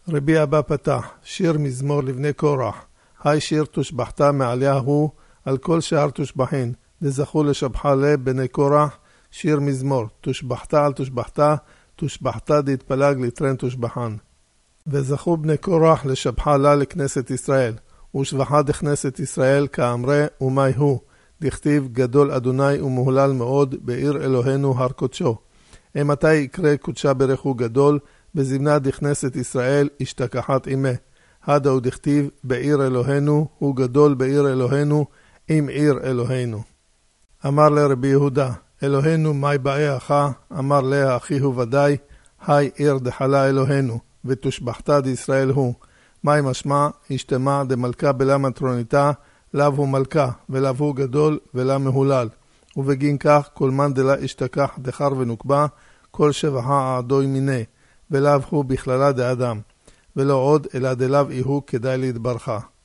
רבי אבא פתח, שיר מזמור לבני קורח, היי שיר תושבחתה מעליהו, על כל שער תושבחין, דזכו לשבחה לבני קורח, שיר מזמור, תושבחתה על תושבחתה, תושבחתה דתפלג לטרן תושבחן. וזכו בני קורח לשבחה לה לכנסת ישראל, ושבחה דכנסת ישראל כאמרה ומי הוא, דכתיב גדול אדוני ומהולל מאוד בעיר אלוהינו הר קודשו. מתי יקרא קודשה ברכו גדול, בזמנה דכנסת ישראל השתכחת עמה. הדה הוא דכתיב בעיר אלוהינו, הוא גדול בעיר אלוהינו, עם עיר אלוהינו. אמר לרבי יהודה, אלוהינו מי באיך, אמר לה אחיהו ודאי, היי עיר דחלה אלוהינו, ותושבחתה דישראל הוא. מי משמע, השתמע דמלכה בלה מטרוניתה, לאו הוא מלכה, ולאו הוא גדול, ולה מהולל. ובגין כך, כל מן דלה השתכח דחר ונוקבה, כל שבחה עדוי מיני, ולאו הוא בכללה דאדם. ולא עוד, אלא דלאו איהו כדאי להתברכה.